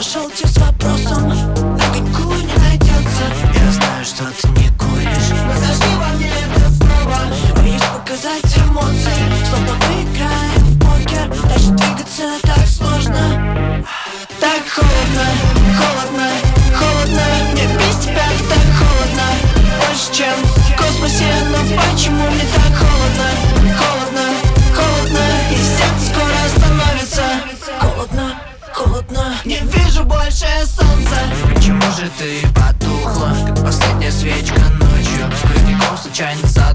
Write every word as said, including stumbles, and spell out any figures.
нашел тебя с вопросом, огоньку не найдется. Я знаю, что ты не куришь, Но зажги во мне это снова. Боюсь показать эмоции, словно мы играем в покер. Дальше двигаться так сложно. Так холодно, холодно, холодно. Мне без тебя так холодно. Больше, чем в космосе. Но почему мне так холодно? Холодно, холодно. И сердце скоро остановится. Холодно, холодно. Не вижу больше солнца. почему же ты потухла, как последняя свечка ночью? Сквозняком случайно задумала.